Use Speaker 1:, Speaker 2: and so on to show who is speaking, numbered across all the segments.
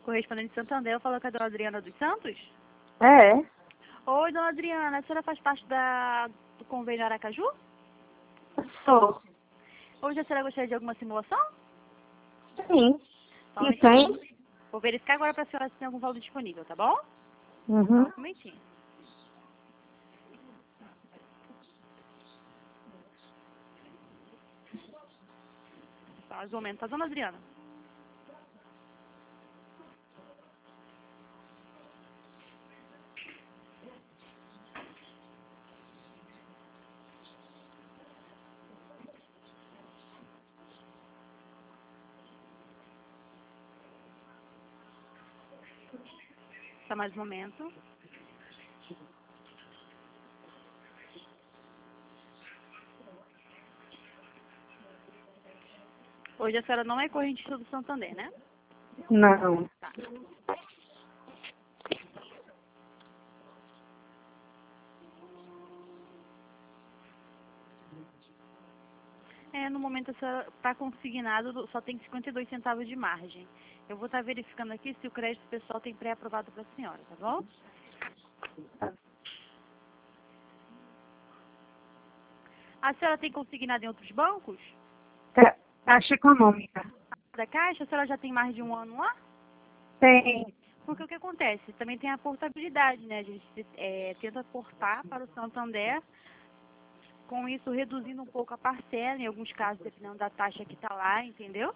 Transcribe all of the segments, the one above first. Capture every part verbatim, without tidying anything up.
Speaker 1: Correspondente de Santander, eu falo com a dona Adriana dos Santos.
Speaker 2: É,
Speaker 1: Oi, dona Adriana, a senhora faz parte da, do convênio Aracaju?
Speaker 2: sou.
Speaker 1: Hoje a senhora gostaria de alguma simulação?
Speaker 2: Sim.
Speaker 1: Só um
Speaker 2: E tem?
Speaker 1: minutinho. Vou verificar agora para a senhora se tem algum valor disponível, tá bom? Só
Speaker 2: Uhum.
Speaker 1: um momentinho. Só mais um momento, tá, dona Adriana? Só mais um momento. Hoje a senhora não é correntista do Santander, né?
Speaker 2: Não.
Speaker 1: Tá. É, no momento a senhora está consignado, só tem cinquenta e dois centavos de margem. Eu vou estar verificando aqui se o crédito pessoal tem pré-aprovado para a senhora, tá bom? A senhora tem consignado em outros bancos?
Speaker 2: Ca- Caixa econômica.
Speaker 1: Da Caixa, a senhora já tem mais de um ano lá?
Speaker 2: Tem.
Speaker 1: Porque o que acontece? Também tem a portabilidade, né? A gente é, tenta portar para o Santander, com isso reduzindo um pouco a parcela, em alguns casos, dependendo da taxa que está lá, entendeu?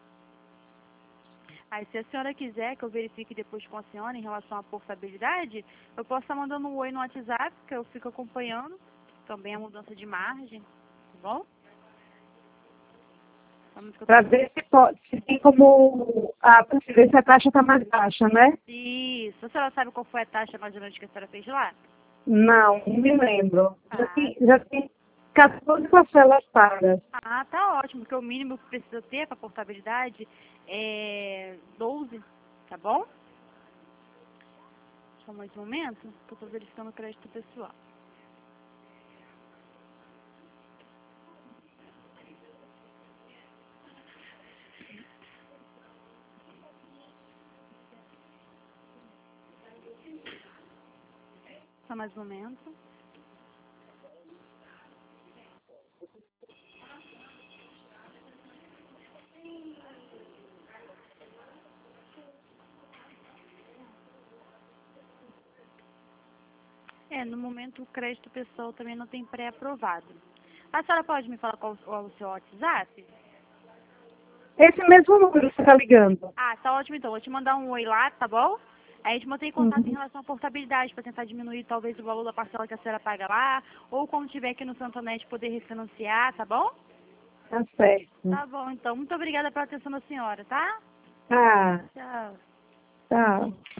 Speaker 1: Aí, se a senhora quiser que eu verifique depois com a senhora em relação à portabilidade, eu posso estar mandando um oi no WhatsApp, que eu fico acompanhando também a mudança de margem, tá bom? Vamos que eu tô...
Speaker 2: Para ver se, pode, se tem como a, ver se a taxa está mais baixa, né?
Speaker 1: Isso. A senhora sabe qual foi a taxa mais ou menos que a senhora fez lá?
Speaker 2: Não, não me lembro. Já
Speaker 1: Ah,
Speaker 2: tem, já tem quatorze parcelas pagas.
Speaker 1: ah, tá ótimo, porque o mínimo que precisa ter para portabilidade é doze, tá bom? Só mais um momento, que eu estou verificando o crédito pessoal. Só mais um momento. É, no momento o crédito pessoal também não tem pré-aprovado. A senhora pode me falar qual, qual é o seu WhatsApp?
Speaker 2: Esse mesmo número que você está ligando.
Speaker 1: Ah, tá ótimo então. Vou te mandar um oi lá, tá bom? Aí a gente mantém contato em
Speaker 2: Uhum.
Speaker 1: relação à portabilidade, para tentar diminuir talvez o valor da parcela que a senhora paga lá, ou quando tiver aqui no Santander poder refinanciar, tá bom?
Speaker 2: Tá certo.
Speaker 1: Tá bom, então. Muito obrigada pela atenção da senhora, tá?
Speaker 2: Tá,
Speaker 1: Tchau.
Speaker 2: tá.